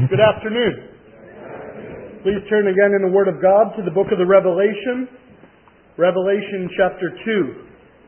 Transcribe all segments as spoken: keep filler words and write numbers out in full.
Good afternoon. Please turn again in the Word of God to the book of the Revelation, Revelation chapter two.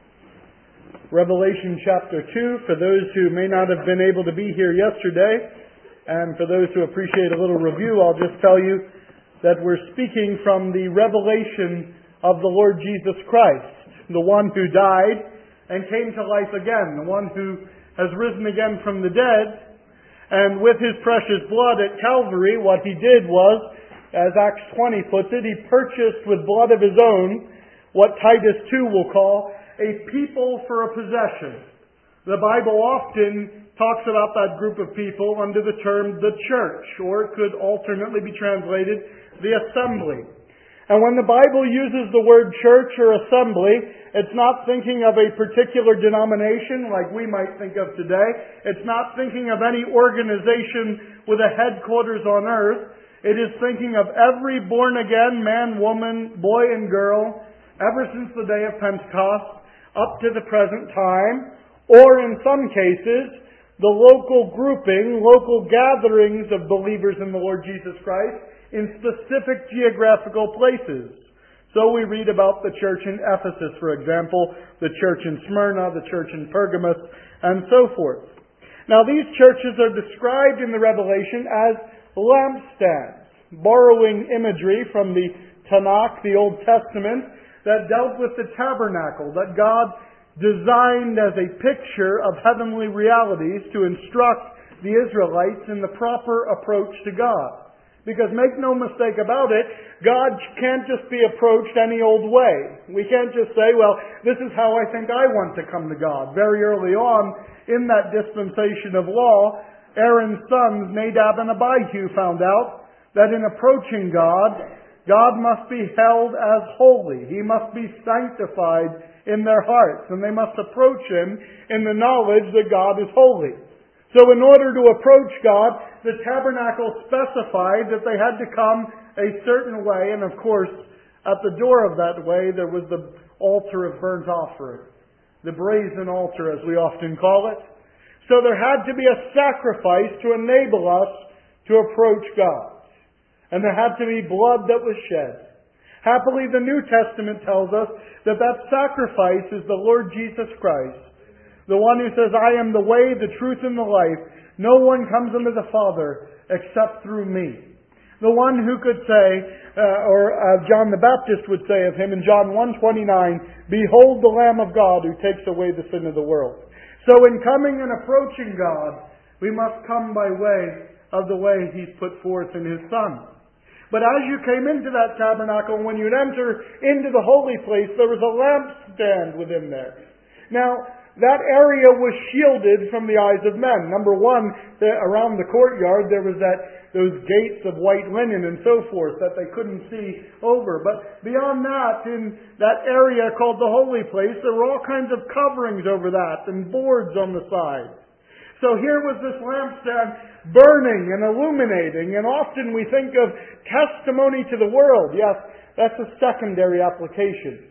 Revelation chapter two, for those who may not have been able to be here yesterday, and for those who appreciate a little review, I'll just tell you that we're speaking from the revelation of the Lord Jesus Christ, the one who died and came to life again, the one who has risen again from the dead. And with His precious blood at Calvary, what He did was, as Acts twenty puts it, He purchased with blood of His own what Titus two will call a people for a possession. The Bible often talks about that group of people under the term the church, or it could alternately be translated the assembly. And when the Bible uses the word church or assembly, it's not thinking of a particular denomination like we might think of today. It's not thinking of any organization with a headquarters on earth. It is thinking of every born-again man, woman, boy, and girl, ever since the day of Pentecost up to the present time, or in some cases, the local grouping, local gatherings of believers in the Lord Jesus Christ in specific geographical places. So we read about the church in Ephesus, for example, the church in Smyrna, the church in Pergamos, and so forth. Now these churches are described in the Revelation as lampstands, borrowing imagery from the Tanakh, the Old Testament, that dealt with the tabernacle, that God designed as a picture of heavenly realities to instruct the Israelites in the proper approach to God. Because make no mistake about it, God can't just be approached any old way. We can't just say, well, this is how I think I want to come to God. Very early on in that dispensation of law, Aaron's sons, Nadab and Abihu, found out that in approaching God, God must be held as holy. He must be sanctified in their hearts, and they must approach Him in the knowledge that God is holy. So in order to approach God, the tabernacle specified that they had to come a certain way, and of course, at the door of that way, there was the altar of burnt offering, the brazen altar, as we often call it. So there had to be a sacrifice to enable us to approach God. And there had to be blood that was shed. Happily, the New Testament tells us that that sacrifice is the Lord Jesus Christ, the one who says, I am the way, the truth, and the life. No one comes unto the Father except through me. The one who could say, uh, or uh, John the Baptist would say of Him in John one twenty-nine, Behold the Lamb of God who takes away the sin of the world. So in coming and approaching God, we must come by way of the way He's put forth in His Son. But as you came into that tabernacle, when you'd enter into the holy place, there was a lampstand within there. Now, that area was shielded from the eyes of men. Number one, the, around the courtyard, there was that those gates of white linen and so forth that they couldn't see over. But beyond that, in that area called the holy place, there were all kinds of coverings over that and boards on the side. So here was this lampstand burning and illuminating, and often we think of testimony to the world. Yes, that's a secondary application.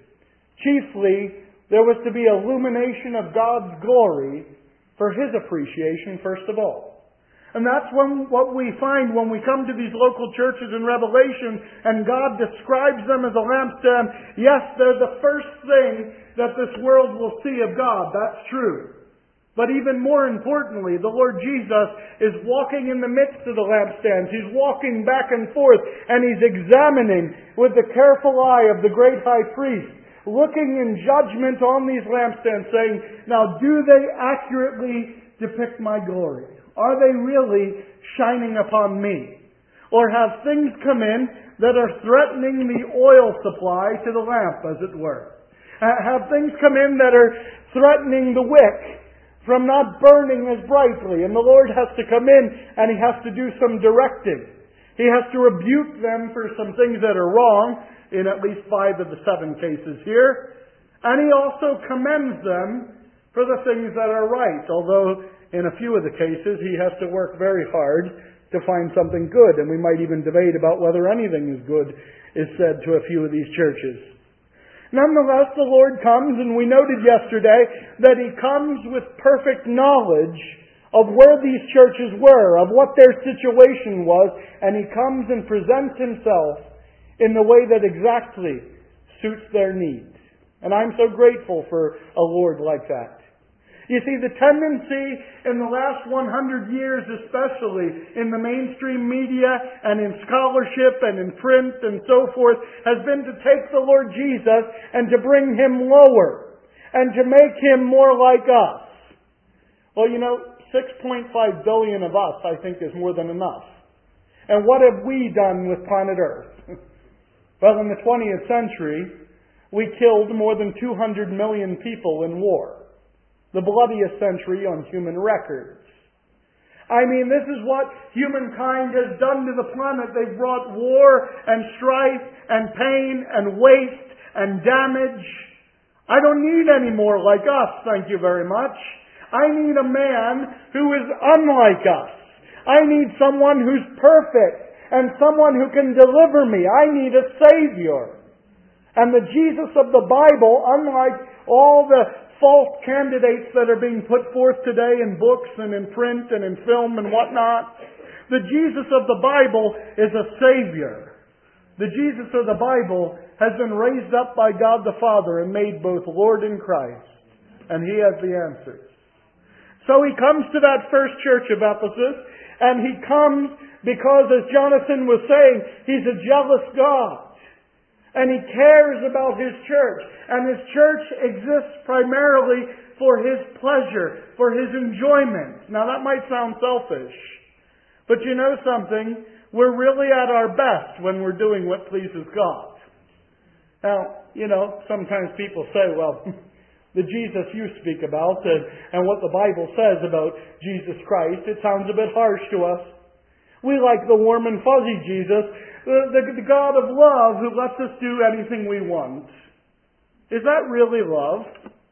Chiefly, there was to be illumination of God's glory for His appreciation, first of all. And that's when, what we find when we come to these local churches in Revelation and God describes them as a lampstand. Yes, they're the first thing that this world will see of God. That's true. But even more importantly, the Lord Jesus is walking in the midst of the lampstands. He's walking back and forth, and He's examining with the careful eye of the great high priest, looking in judgment on these lampstands, saying, now do they accurately depict my glory? Are they really shining upon me? Or have things come in that are threatening the oil supply to the lamp, as it were? Have things come in that are threatening the wick from not burning as brightly? And the Lord has to come in and He has to do some directing. He has to rebuke them for some things that are wrong, in at least five of the seven cases here. And He also commends them for the things that are right, although in a few of the cases He has to work very hard to find something good, and we might even debate about whether anything is good is said to a few of these churches. Nonetheless, the Lord comes, and we noted yesterday that He comes with perfect knowledge of where these churches were, of what their situation was, and He comes and presents Himself in the way that exactly suits their needs. And I'm so grateful for a Lord like that. You see, the tendency in the last one hundred years, especially in the mainstream media and in scholarship and in print and so forth, has been to take the Lord Jesus and to bring Him lower and to make Him more like us. Well, you know, six point five billion of us, I think, is more than enough. And what have we done with planet Earth? Well, in the twentieth century, we killed more than two hundred million people in war. The bloodiest century on human records. I mean, this is what humankind has done to the planet. They've brought war and strife and pain and waste and damage. I don't need any more like us, thank you very much. I need a man who is unlike us. I need someone who's perfect and someone who can deliver me. I need a Savior. And the Jesus of the Bible, unlike all the false candidates that are being put forth today in books and in print and in film and whatnot, the Jesus of the Bible is a Savior. The Jesus of the Bible has been raised up by God the Father and made both Lord and Christ. And He has the answers. So He comes to that first church of Ephesus, and He comes because, as Jonathan was saying, He's a jealous God. And He cares about His church. And His church exists primarily for His pleasure, for His enjoyment. Now that might sound selfish. But you know something? We're really at our best when we're doing what pleases God. Now, you know, sometimes people say, well, the Jesus you speak about and, and what the Bible says about Jesus Christ, it sounds a bit harsh to us. We like the warm and fuzzy Jesus, the, the, the God of love who lets us do anything we want. Is that really love?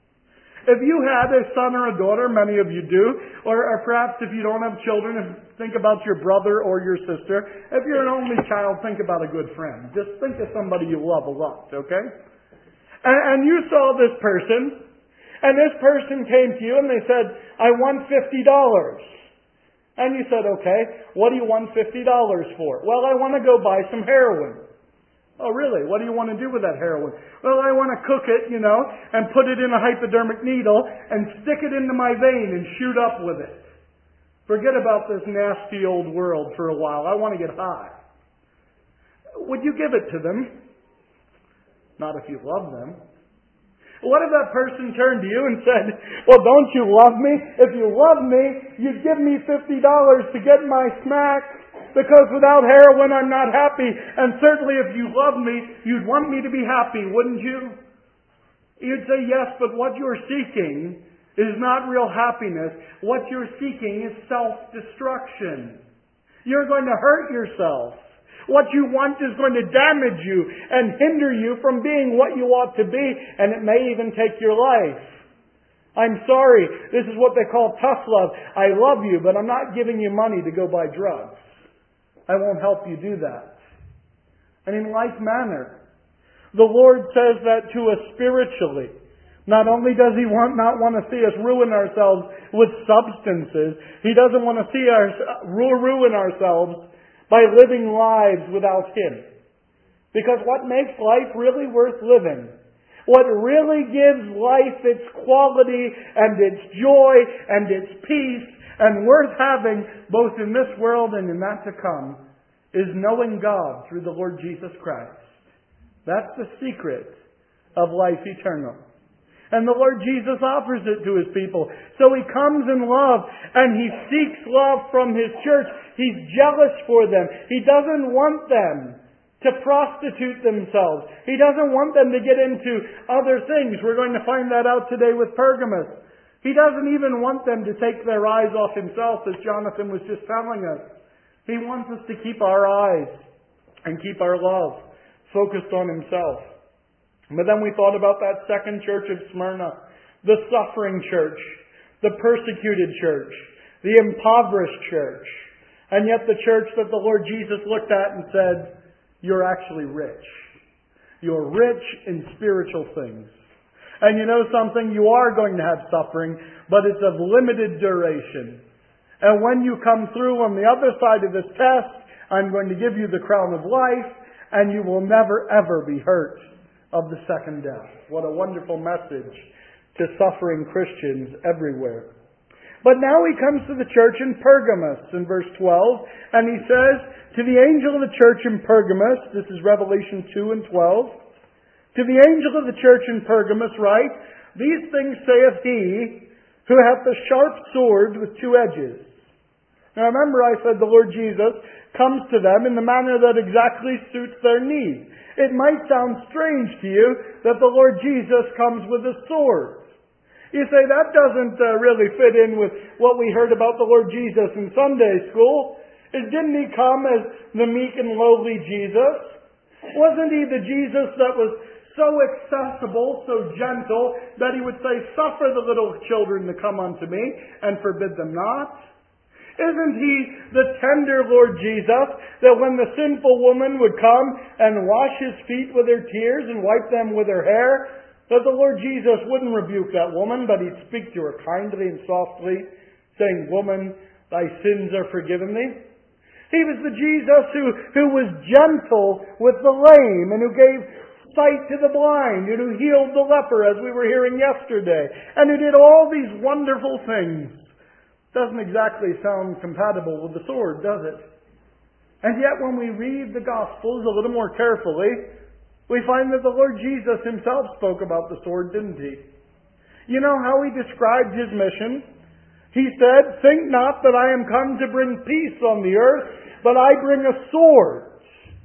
If you had a son or a daughter, many of you do, or, or perhaps if you don't have children, think about your brother or your sister. If you're an only child, think about a good friend. Just think of somebody you love a lot, okay? And, and you saw this person, and this person came to you and they said, I want fifty dollars. And you said, okay, what do you want fifty dollars for? Well, I want to go buy some heroin. Oh, really? What do you want to do with that heroin? Well, I want to cook it, you know, and put it in a hypodermic needle and stick it into my vein and shoot up with it. Forget about this nasty old world for a while. I want to get high. Would you give it to them? Not if you love them. What if that person turned to you and said, well, don't you love me? If you love me, you'd give me fifty dollars to get my smack, because without heroin I'm not happy. And certainly if you love me, you'd want me to be happy, wouldn't you? You'd say, yes, but what you're seeking is not real happiness. What you're seeking is self-destruction. You're going to hurt yourself. What you want is going to damage you and hinder you from being what you ought to be, and it may even take your life. I'm sorry, this is what they call tough love. I love you, but I'm not giving you money to go buy drugs. I won't help you do that. And in like manner, the Lord says that to us spiritually. Not only does He want, not want to see us ruin ourselves with substances, He doesn't want to see us ruin ourselves by living lives without Him. Because what makes life really worth living, what really gives life its quality and its joy and its peace and worth having both in this world and in that to come, is knowing God through the Lord Jesus Christ. That's the secret of life eternal. And the Lord Jesus offers it to His people. So He comes in love and He seeks love from His church. He's jealous for them. He doesn't want them to prostitute themselves. He doesn't want them to get into other things. We're going to find that out today with Pergamos. He doesn't even want them to take their eyes off Himself, as Jonathan was just telling us. He wants us to keep our eyes and keep our love focused on Himself. But then we thought about that second church of Smyrna, the suffering church, the persecuted church, the impoverished church, and yet the church that the Lord Jesus looked at and said, you're actually rich. You're rich in spiritual things. And you know something? You are going to have suffering, but it's of limited duration. And when you come through on the other side of this test, I'm going to give you the crown of life, and you will never ever be hurt of the second death. What a wonderful message to suffering Christians everywhere. But now he comes to the church in Pergamos in verse twelve, and he says, to the angel of the church in Pergamos, this is Revelation two and twelve, to the angel of the church in Pergamos write, these things saith he who hath the sharp sword with two edges. Now remember I said the Lord Jesus comes to them in the manner that exactly suits their need. It might sound strange to you that the Lord Jesus comes with a sword. You say, that doesn't uh, really fit in with what we heard about the Lord Jesus in Sunday school. Is, didn't he come as the meek and lowly Jesus? Wasn't he the Jesus that was so accessible, so gentle, that he would say, suffer the little children to come unto me and forbid them not? Isn't he the tender Lord Jesus that when the sinful woman would come and wash his feet with her tears and wipe them with her hair, that the Lord Jesus wouldn't rebuke that woman, but he'd speak to her kindly and softly, saying, woman, thy sins are forgiven thee? He was the Jesus who, who was gentle with the lame and who gave sight to the blind and who healed the leper, as we were hearing yesterday, and who did all these wonderful things. Doesn't exactly sound compatible with the sword, does it? And yet when we read the Gospels a little more carefully, we find that the Lord Jesus himself spoke about the sword, didn't he? You know how he described his mission? He said, think not that I am come to bring peace on the earth, but I bring a sword.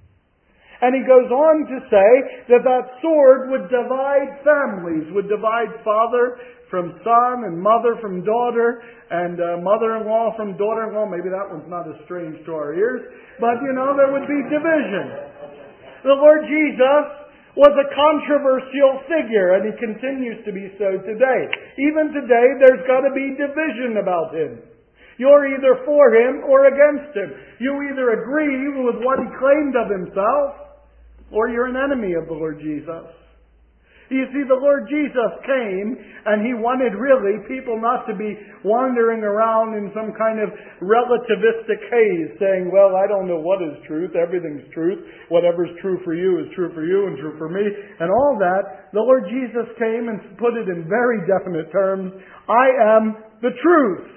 And he goes on to say that that sword would divide families, would divide father from son and mother from daughter and uh, mother-in-law from daughter-in-law. Maybe that one's not as strange to our ears, but you know, there would be division. The Lord Jesus was a controversial figure, and he continues to be so today. Even today, there's got to be division about him. You're either for him or against him. You either agree with what he claimed of himself, or you're an enemy of the Lord Jesus. You see, the Lord Jesus came, and he wanted really people not to be wandering around in some kind of relativistic haze, saying, well, I don't know what is truth, everything's truth, whatever's true for you is true for you and true for me, and all that. The Lord Jesus came and put it in very definite terms, I am the truth.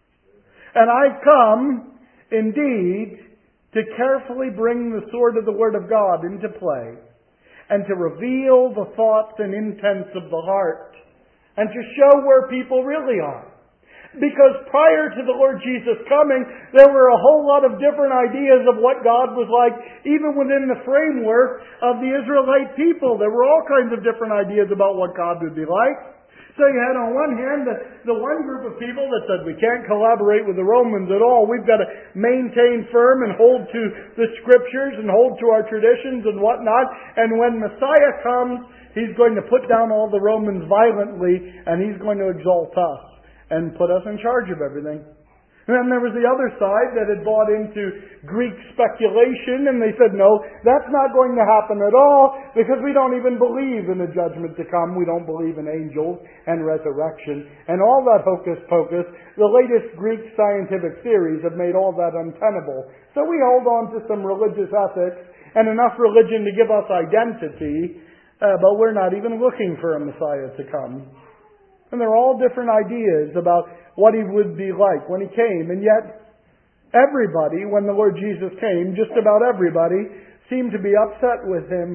And I've come, indeed, to carefully bring the sword of the Word of God into play, and to reveal the thoughts and intents of the heart, and to show where people really are. Because prior to the Lord Jesus coming, there were a whole lot of different ideas of what God was like, even within the framework of the Israelite people. There were all kinds of different ideas about what God would be like. So you had on one hand the, the one group of people that said we can't collaborate with the Romans at all. We've got to maintain firm and hold to the Scriptures and hold to our traditions and whatnot. And when Messiah comes, he's going to put down all the Romans violently, and he's going to exalt us and put us in charge of everything. And then there was the other side that had bought into Greek speculation, and they said, no, that's not going to happen at all, because we don't even believe in a judgment to come. We don't believe in angels and resurrection. And all that hocus pocus, the latest Greek scientific theories have made all that untenable. So we hold on to some religious ethics and enough religion to give us identity, uh, but we're not even looking for a Messiah to come. And there are all different ideas about what he would be like when he came. And yet, everybody, when the Lord Jesus came, just about everybody, seemed to be upset with him.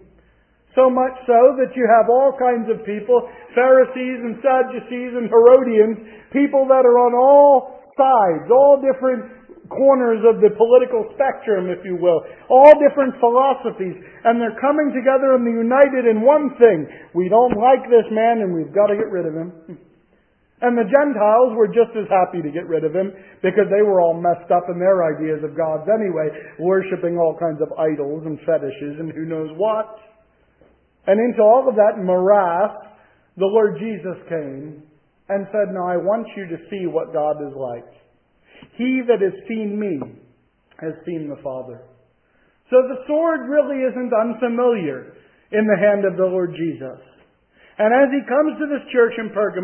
So much so that you have all kinds of people, Pharisees and Sadducees and Herodians, people that are on all sides, all different corners of the political spectrum, if you will, all different philosophies, and they're coming together and they're united in one thing. We don't like this man and we've got to get rid of him. And the Gentiles were just as happy to get rid of him because they were all messed up in their ideas of gods anyway, worshipping all kinds of idols and fetishes and who knows what. And into all of that morass, the Lord Jesus came and said, now I want you to see what God is like. He that has seen me has seen the Father. So the sword really isn't unfamiliar in the hand of the Lord Jesus. And as he comes to this church in Pergamos,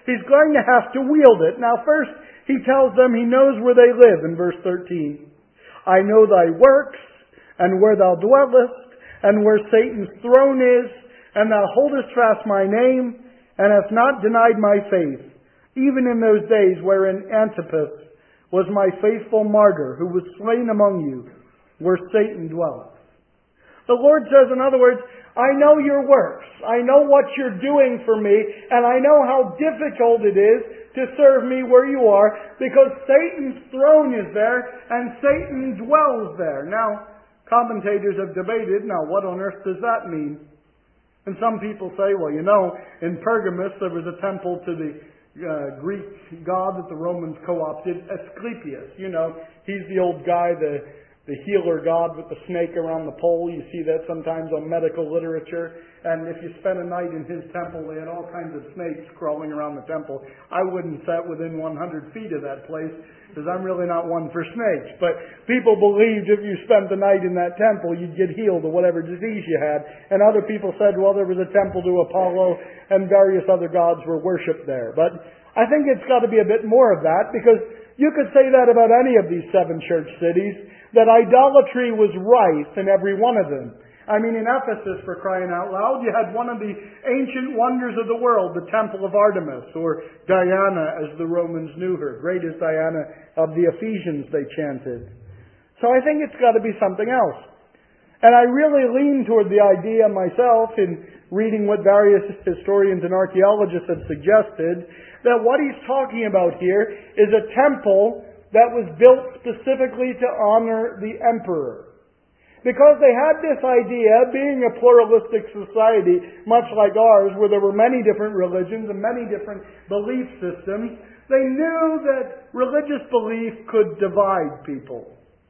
he's going to have to wield it. Now first, he tells them he knows where they live in verse thirteen. I know thy works, and where thou dwellest, and where Satan's throne is, and thou holdest fast my name, and hast not denied my faith, even in those days wherein Antipas was my faithful martyr, who was slain among you, where Satan dwelleth. The Lord says, in other words, I know your works. I know what you're doing for me, and I know how difficult it is to serve me where you are, because Satan's throne is there, and Satan dwells there. Now, commentators have debated, now what on earth does that mean? And some people say, well, you know, in Pergamus there was a temple to the uh, Greek god that the Romans co-opted, Asclepius. You know, he's the old guy, the The healer god with the snake around the pole. You see that sometimes on medical literature. And if you spent a night in his temple, they had all kinds of snakes crawling around the temple. I wouldn't sit within one hundred feet of that place, because I'm really not one for snakes. But people believed if you spent the night in that temple, you'd get healed of whatever disease you had. And other people said, well, there was a temple to Apollo, and various other gods were worshipped there. But I think it's got to be a bit more of that, because you could say that about any of these seven church cities, that idolatry was rife in every one of them. I mean, in Ephesus, for crying out loud, you had one of the ancient wonders of the world, the Temple of Artemis, or Diana, as the Romans knew her, greatest Diana of the Ephesians, they chanted. So I think it's got to be something else. And I really lean toward the idea myself, in reading what various historians and archaeologists have suggested, that what he's talking about here is a temple that was built specifically to honor the emperor. Because they had this idea, being a pluralistic society, much like ours, where there were many different religions and many different belief systems, they knew that religious belief could divide people.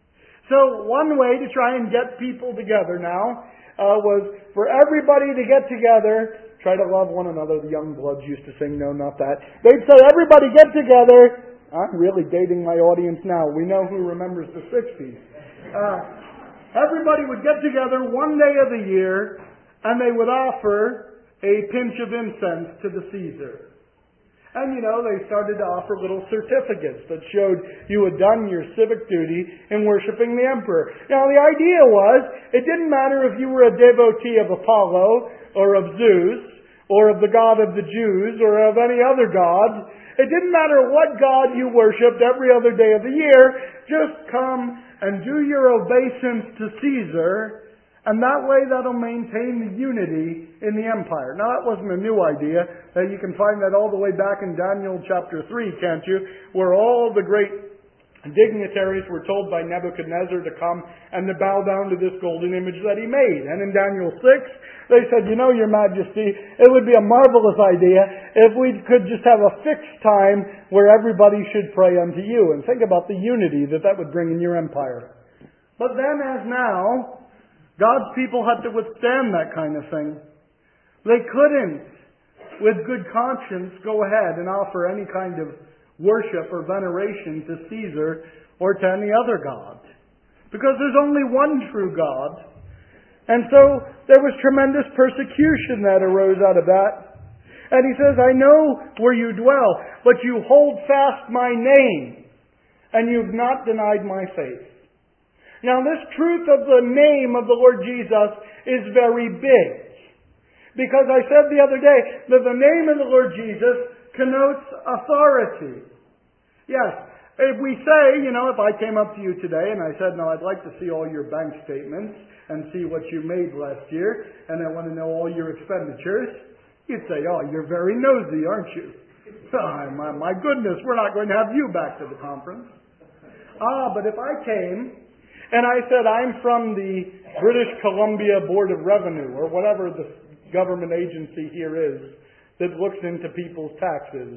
So one way to try and get people together now uh, was for everybody to get together, try to love one another. The young bloods used to sing, no, not that. They'd say, everybody get together. I'm really dating my audience now. We know who remembers the sixties. Uh, everybody would get together one day of the year, and they would offer a pinch of incense to the Caesar. And, you know, they started to offer little certificates that showed you had done your civic duty in worshiping the emperor. Now, the idea was, it didn't matter if you were a devotee of Apollo, or of Zeus, or of the God of the Jews, or of any other god. It didn't matter what god you worshipped every other day of the year. Just come and do your obeisance to Caesar, and that way that'll maintain the unity in the empire. Now, that wasn't a new idea. Uh, you can find that all the way back in Daniel chapter three, can't you? Where all the great dignitaries were told by Nebuchadnezzar to come and to bow down to this golden image that he made. And in Daniel six, they said, you know, Your Majesty, it would be a marvelous idea if we could just have a fixed time where everybody should pray unto you. And think about the unity that that would bring in your empire. But then, as now, God's people had to withstand that kind of thing. They couldn't, with good conscience, go ahead and offer any kind of worship or veneration to Caesar or to any other god. Because there's only one true God. And so there was tremendous persecution that arose out of that. And he says, I know where you dwell, but you hold fast my name, and you've not denied my faith. Now, this truth of the name of the Lord Jesus is very big. Because I said the other day that the name of the Lord Jesus connotes authority. Yes, if we say, you know, if I came up to you today and I said, now I'd like to see all your bank statements and see what you made last year, and I want to know all your expenditures, you'd say, oh, you're very nosy, aren't you? Oh, my, my goodness, we're not going to have you back to the conference. Ah, but if I came and I said, I'm from the British Columbia Board of Revenue, or whatever the government agency here is that looks into people's taxes.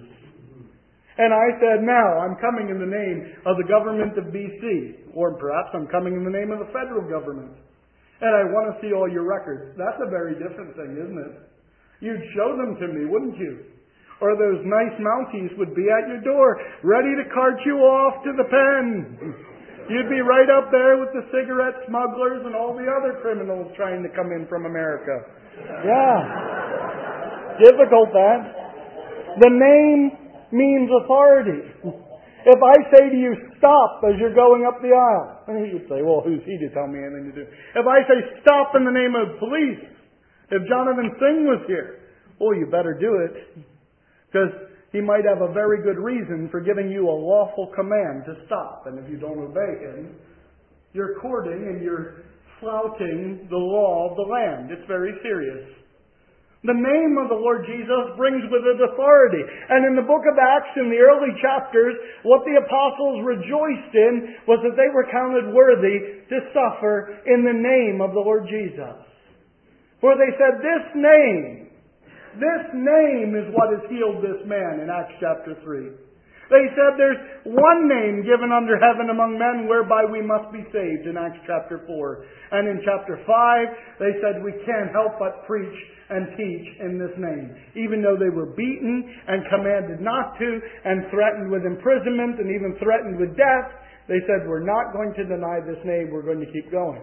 And I said, now, I'm coming in the name of the government of B C, or perhaps I'm coming in the name of the federal government, and I want to see all your records. That's a very different thing, isn't it? You'd show them to me, wouldn't you? Or those nice Mounties would be at your door, ready to cart you off to the pen. You'd be right up there with the cigarette smugglers and all the other criminals trying to come in from America. Yeah. Difficult, that. The name means authority. If I say to you, stop as you're going up the aisle, and you'd say, well, who's he to tell me anything to do? If I say, stop in the name of police, if Jonathan Singh was here, well, you better do it. Because he might have a very good reason for giving you a lawful command to stop. And if you don't obey him, you're courting and you're flouting the law of the land. It's very serious. The name of the Lord Jesus brings with it authority. And in the book of Acts, in the early chapters, what the apostles rejoiced in was that they were counted worthy to suffer in the name of the Lord Jesus. For they said, this name, this name is what has healed this man in Acts chapter three. They said there's one name given under heaven among men whereby we must be saved in Acts chapter four. And in chapter five, they said we can't help but preach and teach in this name. Even though they were beaten and commanded not to and threatened with imprisonment and even threatened with death, they said we're not going to deny this name, we're going to keep going.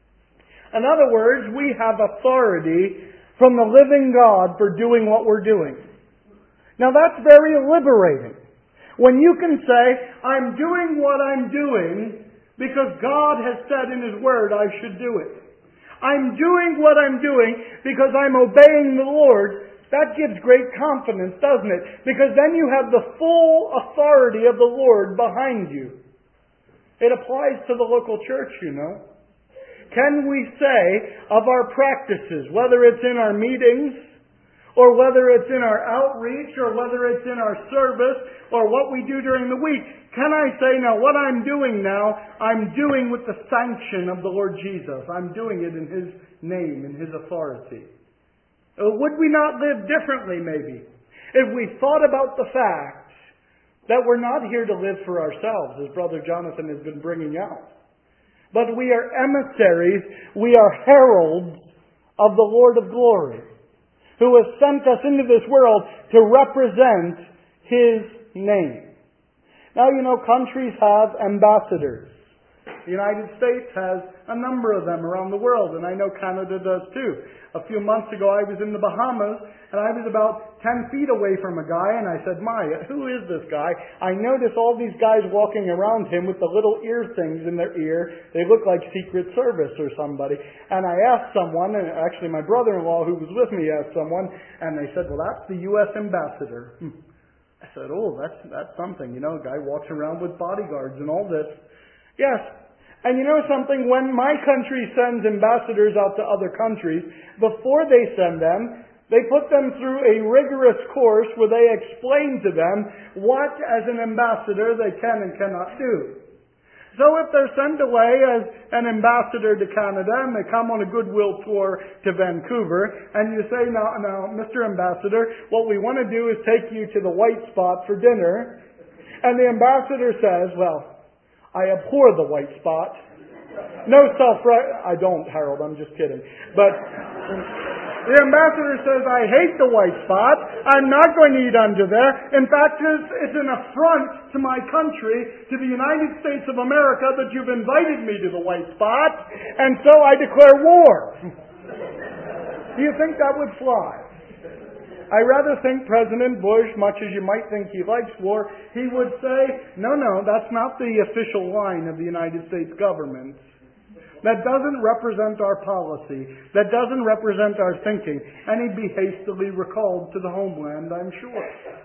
In other words, we have authority from the living God for doing what we're doing. Now that's very liberating. When you can say, I'm doing what I'm doing because God has said in His Word I should do it. I'm doing what I'm doing because I'm obeying the Lord. That gives great confidence, doesn't it? Because then you have the full authority of the Lord behind you. It applies to the local church, you know. Can we say of our practices, whether it's in our meetings, or whether it's in our outreach, or whether it's in our service, or what we do during the week, can I say, now what I'm doing now, I'm doing with the sanction of the Lord Jesus. I'm doing it in His name, in His authority. Would we not live differently, maybe, if we thought about the fact that we're not here to live for ourselves, as Brother Jonathan has been bringing out, but we are emissaries, we are heralds of the Lord of glory, who has sent us into this world to represent His name. Now, you know, countries have ambassadors. The United States has a number of them around the world, and I know Canada does too. A few months ago, I was in the Bahamas, and I was about ten feet away from a guy, and I said, Maya, who is this guy? I noticed all these guys walking around him with the little ear things in their ear. They look like Secret Service or somebody. And I asked someone, and actually my brother-in-law who was with me asked someone, and they said, well, that's the U S ambassador. I said, oh, that's, that's something. You know, a guy walks around with bodyguards and all this. Yes. And you know something? When my country sends ambassadors out to other countries, before they send them, they put them through a rigorous course where they explain to them what, as an ambassador, they can and cannot do. So if they're sent away as an ambassador to Canada and they come on a goodwill tour to Vancouver, and you say, now, now, Mister Ambassador, what we want to do is take you to the White Spot for dinner. And the ambassador says, well, I abhor the White Spot. No self I don't, Harold, I'm just kidding. But the ambassador says, I hate the White Spot. I'm not going to eat under there. In fact, it's, it's an affront to my country, to the United States of America, that you've invited me to the White Spot, and so I declare war. Do you think that would fly? I rather think President Bush, much as you might think he likes war, he would say, no, no, that's not the official line of the United States government. That doesn't represent our policy. That doesn't represent our thinking. And he'd be hastily recalled to the homeland, I'm sure.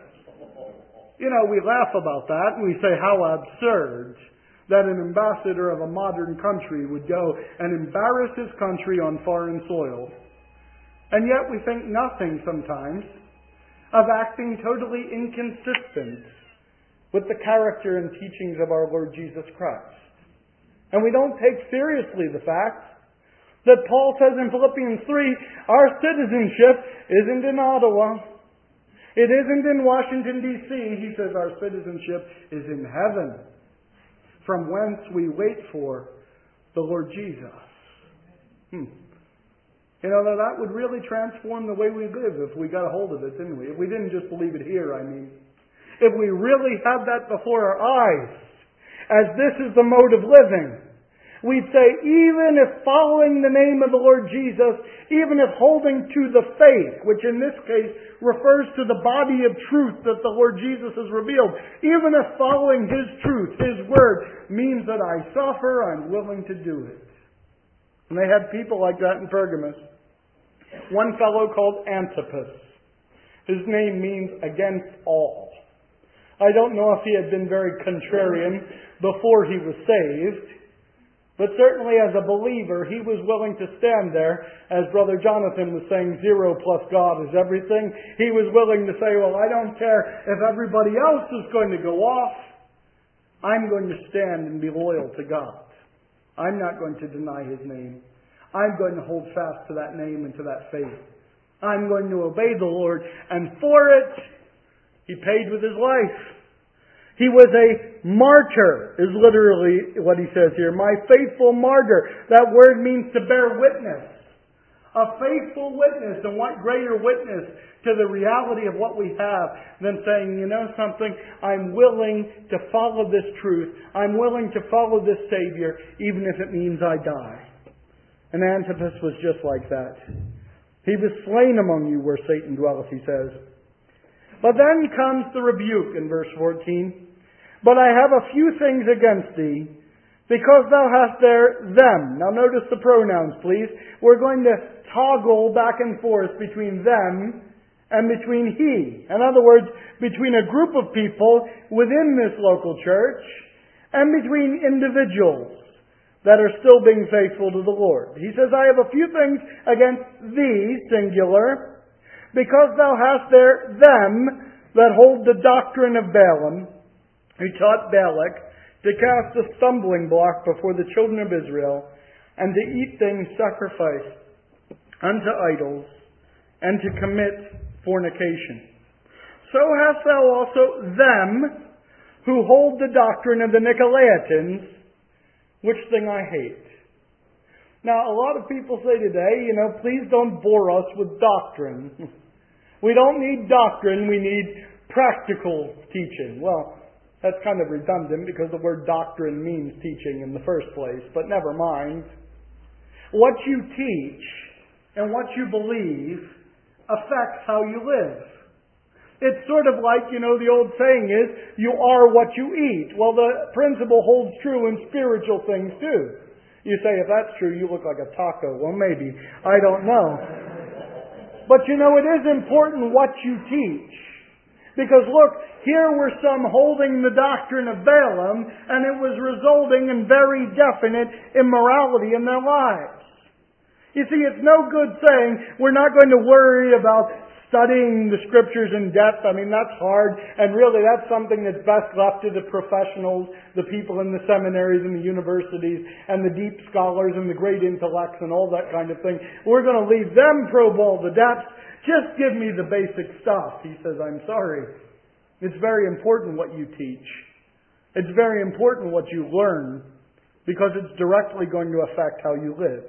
You know, we laugh about that and we say how absurd that an ambassador of a modern country would go and embarrass his country on foreign soil. And yet we think nothing sometimes of acting totally inconsistent with the character and teachings of our Lord Jesus Christ. And we don't take seriously the fact that Paul says in Philippians three, our citizenship isn't in Ottawa. It isn't in Washington, D C He says our citizenship is in heaven, from whence we wait for the Lord Jesus. Hmm. You know, that would really transform the way we live if we got a hold of it, didn't we? If we didn't just believe it here, I mean. If we really had that before our eyes, as this is the mode of living, we'd say even if following the name of the Lord Jesus, even if holding to the faith, which in this case refers to the body of truth that the Lord Jesus has revealed, even if following His truth, His word, means that I suffer, I'm willing to do it. And they had people like that in Pergamos. One fellow called Antipas. His name means against all. I don't know if he had been very contrarian before he was saved, but certainly as a believer, he was willing to stand there, as Brother Jonathan was saying, zero plus God is everything. He was willing to say, well, I don't care if everybody else is going to go off. I'm going to stand and be loyal to God. I'm not going to deny His name. I'm going to hold fast to that name and to that faith. I'm going to obey the Lord, and for it, He paid with His life. He was a martyr, is literally what he says here. My faithful martyr. That word means to bear witness. A faithful witness. And what greater witness to the reality of what we have than saying, you know something, I'm willing to follow this truth. I'm willing to follow this Savior, even if it means I die. And Antipas was just like that. He was slain among you where Satan dwelleth, he says. But then comes the rebuke in verse fourteen. But I have a few things against thee, because thou hast there them. Now notice the pronouns, please. We're going to toggle back and forth between them and between he. In other words, between a group of people within this local church and between individuals that are still being faithful to the Lord. He says, I have a few things against thee, singular, because thou hast there them that hold the doctrine of Balaam, who taught Balak to cast a stumbling block before the children of Israel, and to eat things sacrificed unto idols, and to commit fornication. So hast thou also them who hold the doctrine of the Nicolaitans, which thing I hate. Now, a lot of people say today, you know, please don't bore us with doctrine. We don't need doctrine, we need practical teaching. Well, that's kind of redundant because the word doctrine means teaching in the first place, but never mind. What you teach and what you believe affects how you live. It's sort of like, you know, the old saying is, you are what you eat. Well, the principle holds true in spiritual things too. You say, if that's true, you look like a taco. Well, maybe. I don't know. But you know, it is important what you teach. Because look, here were some holding the doctrine of Balaam, and it was resulting in very definite immorality in their lives. You see, it's no good saying, we're not going to worry about studying the Scriptures in depth. I mean, that's hard, and really that's something that's best left to the professionals, the people in the seminaries and the universities, and the deep scholars and the great intellects and all that kind of thing. We're going to leave them probe all the depths. Just give me the basic stuff. He says, I'm sorry. It's very important what you teach. It's very important what you learn, because it's directly going to affect how you live.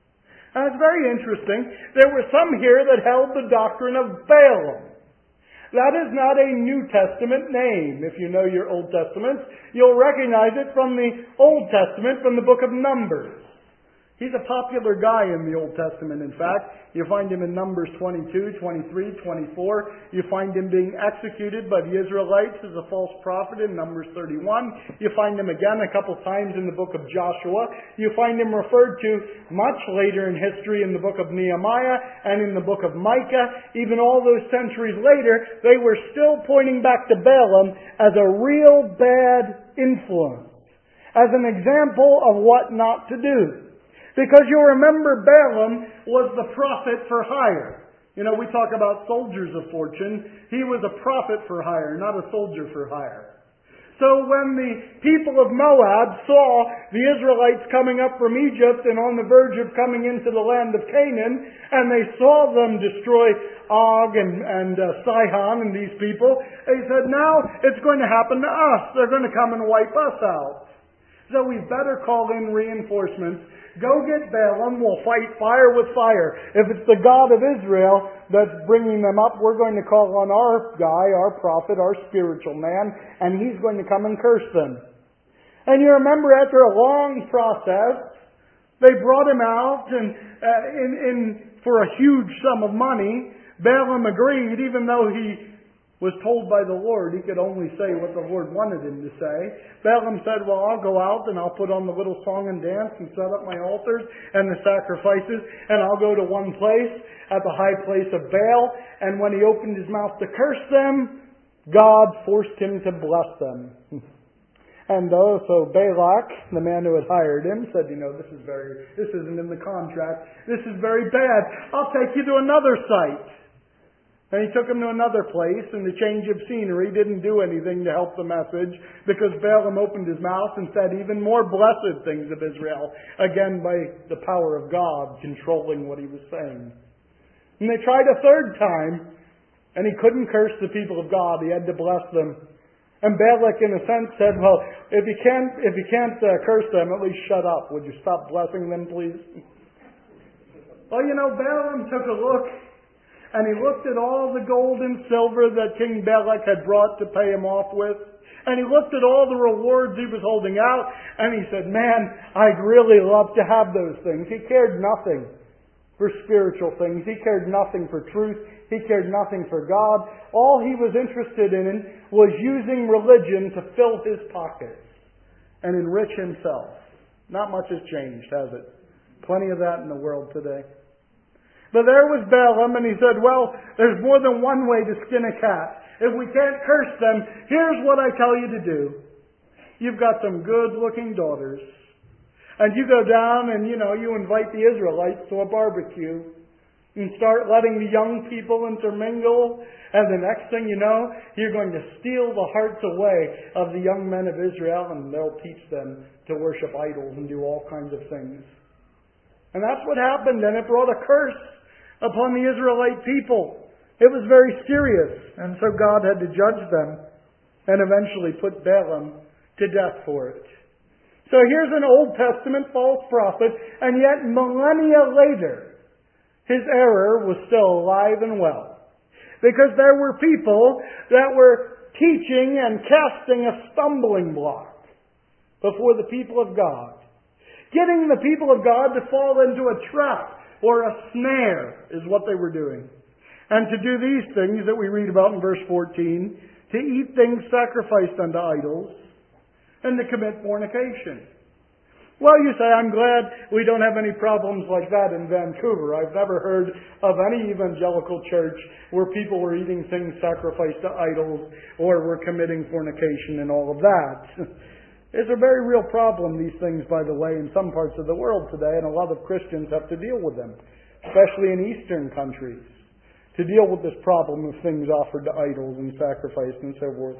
And it's very interesting. There were some here that held the doctrine of Balaam. That is not a New Testament name. If you know your Old Testament, you'll recognize it from the Old Testament, from the book of Numbers. He's a popular guy in the Old Testament, in fact. You find him in Numbers twenty-two, twenty-three, twenty-four. You find him being executed by the Israelites as a false prophet in Numbers thirty-one. You find him again a couple times in the book of Joshua. You find him referred to much later in history in the book of Nehemiah and in the book of Micah. Even all those centuries later, they were still pointing back to Balaam as a real bad influence, as an example of what not to do. Because you'll remember Balaam was the prophet for hire. You know, we talk about soldiers of fortune. He was a prophet for hire, not a soldier for hire. So when the people of Moab saw the Israelites coming up from Egypt and on the verge of coming into the land of Canaan, and they saw them destroy Og and, and uh, Sihon and these people, they said, now it's going to happen to us. They're going to come and wipe us out. So we better call in reinforcements. Go get Balaam, we'll fight fire with fire. If it's the God of Israel that's bringing them up, we're going to call on our guy, our prophet, our spiritual man, and he's going to come and curse them. And you remember after a long process, they brought him out and uh, in, in for a huge sum of money. Balaam agreed, even though he was told by the Lord he could only say what the Lord wanted him to say. Balaam said, well, I'll go out and I'll put on the little song and dance and set up my altars and the sacrifices, and I'll go to one place at the high place of Baal, and when he opened his mouth to curse them, God forced him to bless them. And also Balak, the man who had hired him, said, you know, this is very, this isn't in the contract. This is very bad. I'll take you to another site. And he took him to another place, and the change of scenery didn't do anything to help the message, because Balaam opened his mouth and said even more blessed things of Israel, again by the power of God controlling what he was saying. And they tried a third time, and he couldn't curse the people of God. He had to bless them. And Balak, in a sense, said, well, if you can't, if you can't uh, curse them, at least shut up. Would you stop blessing them, please? Well, you know, Balaam took a look, and he looked at all the gold and silver that King Balak had brought to pay him off with. And he looked at all the rewards he was holding out, and he said, man, I'd really love to have those things. He cared nothing for spiritual things. He cared nothing for truth. He cared nothing for God. All he was interested in was using religion to fill his pockets and enrich himself. Not much has changed, has it? Plenty of that in the world today. But there was Balaam, and he said, well, there's more than one way to skin a cat. If we can't curse them, here's what I tell you to do. You've got some good-looking daughters. And you go down and, you know, you invite the Israelites to a barbecue and start letting the young people intermingle. And the next thing you know, you're going to steal the hearts away of the young men of Israel, and they'll teach them to worship idols and do all kinds of things. And that's what happened, and it brought a curse upon the Israelite people. It was very serious, and so God had to judge them and eventually put Balaam to death for it. So here's an Old Testament false prophet, and yet millennia later, his error was still alive and well. Because there were people that were teaching and casting a stumbling block before the people of God. Getting the people of God to fall into a trap or a snare is what they were doing. And to do these things that we read about in verse fourteen, to eat things sacrificed unto idols, and to commit fornication. Well, you say, I'm glad we don't have any problems like that in Vancouver. I've never heard of any evangelical church where people were eating things sacrificed to idols or were committing fornication and all of that. It's a very real problem, these things, by the way, in some parts of the world today, and a lot of Christians have to deal with them, especially in Eastern countries, to deal with this problem of things offered to idols and sacrificed and so forth.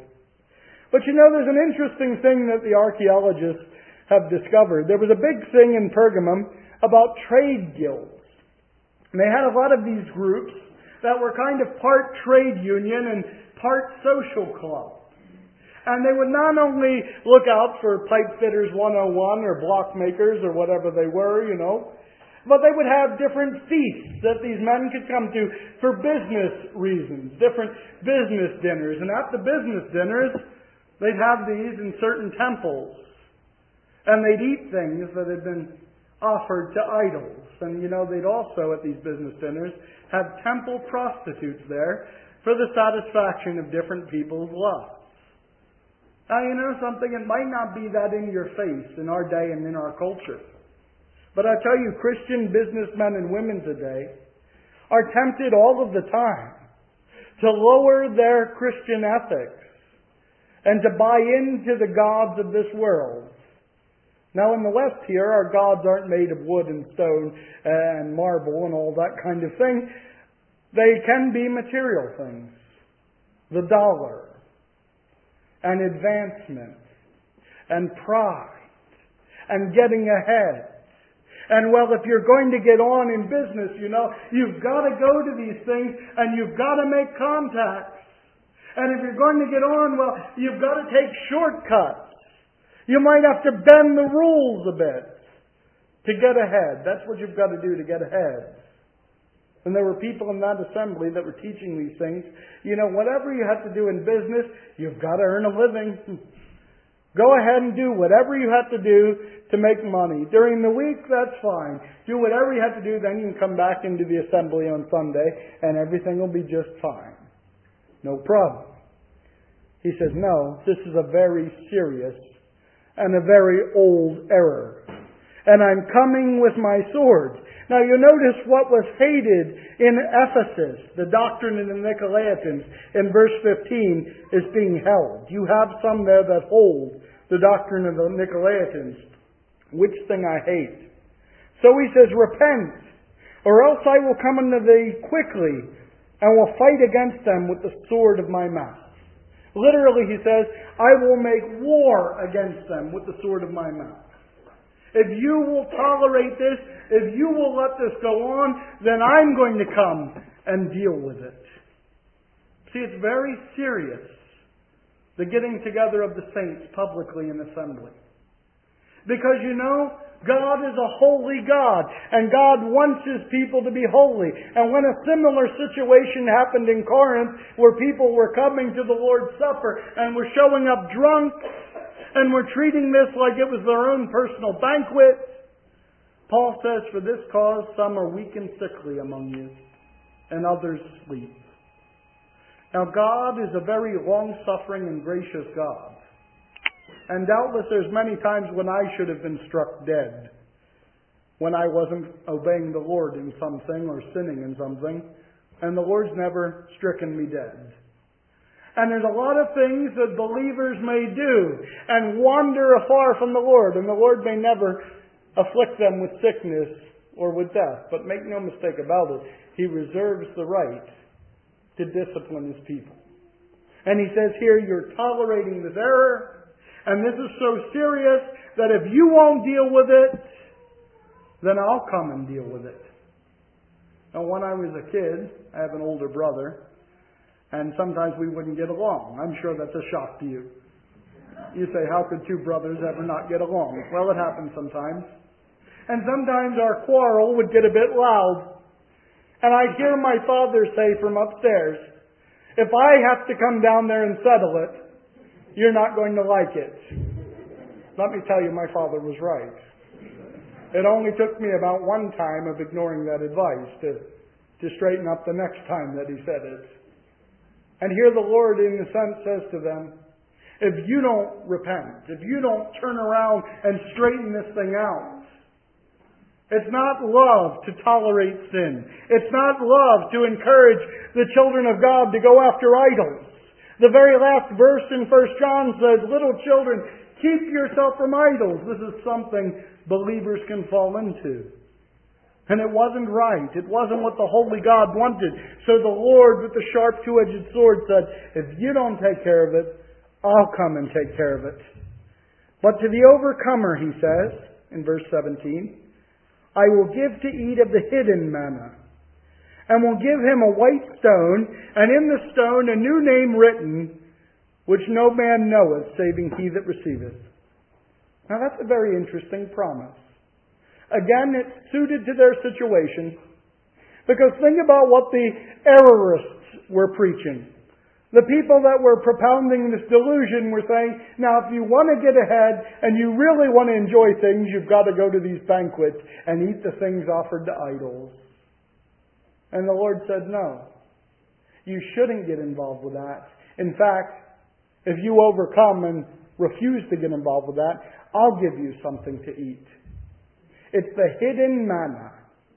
But you know, there's an interesting thing that the archaeologists have discovered. There was a big thing in Pergamum about trade guilds. And they had a lot of these groups that were kind of part trade union and part social club. And they would not only look out for pipe fitters one oh one or block makers or whatever they were, you know, but they would have different feasts that these men could come to for business reasons, different business dinners. And at the business dinners, they'd have these in certain temples. And they'd eat things that had been offered to idols. And, you know, they'd also, at these business dinners, have temple prostitutes there for the satisfaction of different people's lusts. Now, you know something? It might not be that in your face in our day and in our culture. But I tell you, Christian businessmen and women today are tempted all of the time to lower their Christian ethics and to buy into the gods of this world. Now, in the West here, our gods aren't made of wood and stone and marble and all that kind of thing. They can be material things. The dollar. And advancement, and pride, and getting ahead. And well, if you're going to get on in business, you know, you've got to go to these things, and you've got to make contacts. And if you're going to get on, well, you've got to take shortcuts. You might have to bend the rules a bit to get ahead. That's what you've got to do to get ahead. And there were people in that assembly that were teaching these things. You know, whatever you have to do in business, you've got to earn a living. Go ahead and do whatever you have to do to make money. During the week, that's fine. Do whatever you have to do, then you can come back into the assembly on Sunday and everything will be just fine. No problem. He says, no, this is a very serious and a very old error. And I'm coming with my sword. Now you notice what was hated in Ephesus, the doctrine of the Nicolaitans, in verse fifteen, is being held. You have some there that hold the doctrine of the Nicolaitans, which thing I hate. So he says, repent, or else I will come unto thee quickly, and will fight against them with the sword of my mouth. Literally, he says, I will make war against them with the sword of my mouth. If you will tolerate this, if you will let this go on, then I'm going to come and deal with it. See, it's very serious, the getting together of the saints publicly in assembly. Because you know, God is a holy God, and God wants His people to be holy. And when a similar situation happened in Corinth, where people were coming to the Lord's Supper and were showing up drunk, and were treating this like it was their own personal banquet, Paul says, for this cause some are weak and sickly among you, and others sleep. Now God is a very long-suffering and gracious God. And doubtless there's many times when I should have been struck dead, when I wasn't obeying the Lord in something or sinning in something, and the Lord's never stricken me dead. And there's a lot of things that believers may do and wander afar from the Lord. And the Lord may never afflict them with sickness or with death. But make no mistake about it, He reserves the right to discipline His people. And He says here, you're tolerating this error. And this is so serious that if you won't deal with it, then I'll come and deal with it. Now when I was a kid, I have an older brother. And sometimes we wouldn't get along. I'm sure that's a shock to you. You say, how could two brothers ever not get along? Well, it happens sometimes. And sometimes our quarrel would get a bit loud. And I'd hear my father say from upstairs, if I have to come down there and settle it, you're not going to like it. Let me tell you, my father was right. It only took me about one time of ignoring that advice to, to straighten up the next time that he said it. And here the Lord, in a sense, says to them, if you don't repent, if you don't turn around and straighten this thing out, it's not love to tolerate sin. It's not love to encourage the children of God to go after idols. The very last verse in First John says, little children, keep yourself from idols. This is something believers can fall into. And it wasn't right. It wasn't what the holy God wanted. So the Lord with the sharp two-edged sword said, if you don't take care of it, I'll come and take care of it. But to the overcomer, he says, in verse seventeen, I will give to eat of the hidden manna, and will give him a white stone, and in the stone a new name written, which no man knoweth, saving he that receiveth. Now that's a very interesting promise. Again, it's suited to their situation. Because think about what the errorists were preaching. The people that were propounding this delusion were saying, now if you want to get ahead and you really want to enjoy things, you've got to go to these banquets and eat the things offered to idols. And the Lord said, no. You shouldn't get involved with that. In fact, if you overcome and refuse to get involved with that, I'll give you something to eat. It's the hidden manna.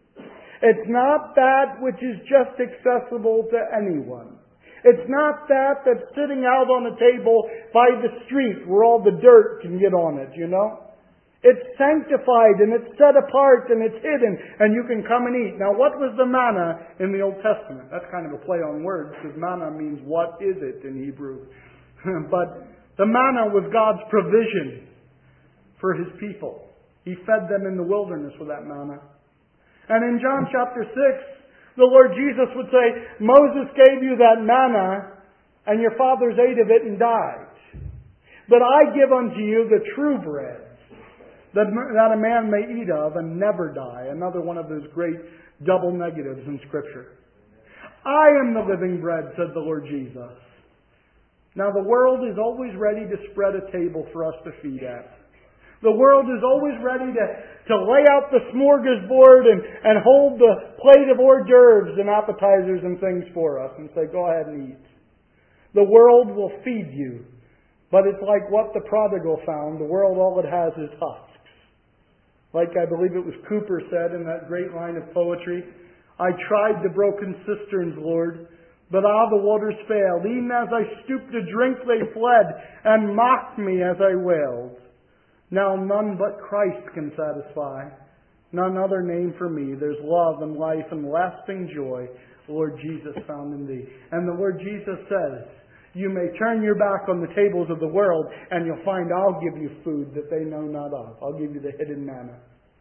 It's not that which is just accessible to anyone. It's not that that's sitting out on a table by the street where all the dirt can get on it, you know? It's sanctified and it's set apart and it's hidden and you can come and eat. Now what was the manna in the Old Testament? That's kind of a play on words because manna means what is it in Hebrew. But the manna was God's provision for His people. He fed them in the wilderness with that manna. And in John chapter six, the Lord Jesus would say, Moses gave you that manna, and your fathers ate of it and died. But I give unto you the true bread, that, that a man may eat of and never die. Another one of those great double negatives in Scripture. I am the living bread, said the Lord Jesus. Now the world is always ready to spread a table for us to feed at. The world is always ready to, to lay out the smorgasbord and, and hold the plate of hors d'oeuvres and appetizers and things for us and say, go ahead and eat. The world will feed you. But it's like what the prodigal found. The world, all it has is husks. Like I believe it was Cooper said in that great line of poetry, I tried the broken cisterns, Lord, but ah, the waters failed. Even as I stooped to drink, they fled and mocked me as I wailed. Now none but Christ can satisfy, none other name for me. There's love and life and lasting joy, Lord Jesus, found in Thee. And the Lord Jesus says, you may turn your back on the tables of the world and you'll find I'll give you food that they know not of. I'll give you the hidden manna.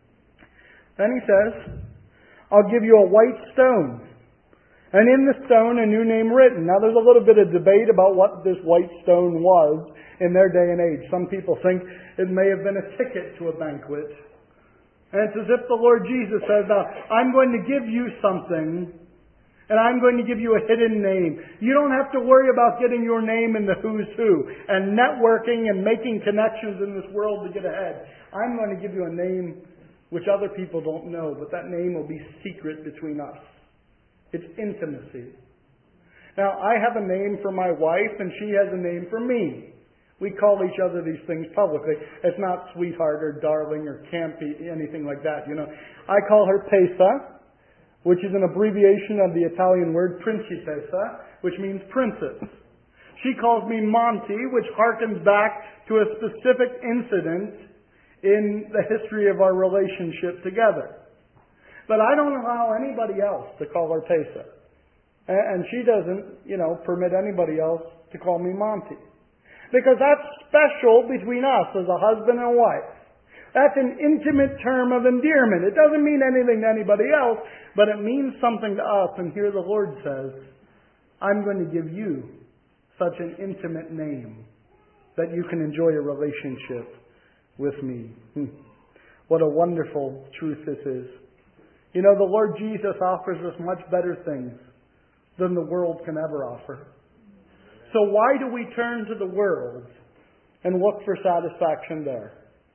Then He says, I'll give you a white stone, and in the stone a new name written. Now there's a little bit of debate about what this white stone was in their day and age. Some people think it may have been a ticket to a banquet. And it's as if the Lord Jesus says, now, I'm going to give you something, and I'm going to give you a hidden name. You don't have to worry about getting your name in the who's who and networking and making connections in this world to get ahead. I'm going to give you a name which other people don't know, but that name will be secret between us. It's intimacy. Now, I have a name for my wife, and she has a name for me. We call each other these things publicly. It's not sweetheart or darling or campy, anything like that, you know. I call her Pesa, which is an abbreviation of the Italian word principessa, which means princess. She calls me Monty, which harkens back to a specific incident in the history of our relationship together. But I don't allow anybody else to call her Pesa. And she doesn't, you know, permit anybody else to call me Monty. Because that's special between us as a husband and wife. That's an intimate term of endearment. It doesn't mean anything to anybody else, but it means something to us. And here the Lord says, I'm going to give you such an intimate name that you can enjoy a relationship with me. What a wonderful truth this is. You know, the Lord Jesus offers us much better things than the world can ever offer. So why do we turn to the world and look for satisfaction there?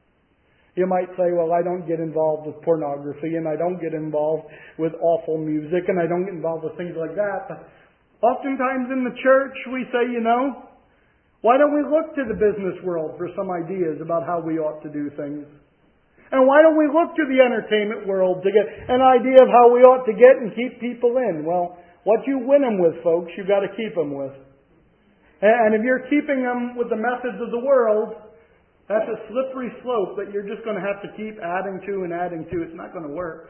You might say, well, I don't get involved with pornography and I don't get involved with awful music and I don't get involved with things like that. But oftentimes in the church we say, you know, why don't we look to the business world for some ideas about how we ought to do things? And why don't we look to the entertainment world to get an idea of how we ought to get and keep people in? Well, what you win them with, folks, you've got to keep them with. And if you're keeping them with the methods of the world, that's a slippery slope that you're just going to have to keep adding to and adding to. It's not going to work.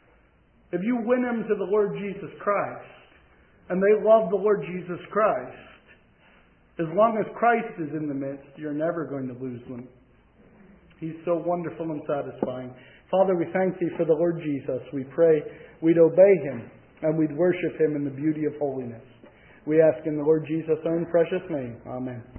If you win them to the Lord Jesus Christ, and they love the Lord Jesus Christ, as long as Christ is in the midst, you're never going to lose them. He's so wonderful and satisfying. Father, we thank Thee for the Lord Jesus. We pray we'd obey Him and we'd worship Him in the beauty of holiness. We ask in the Lord Jesus' own precious name. Amen.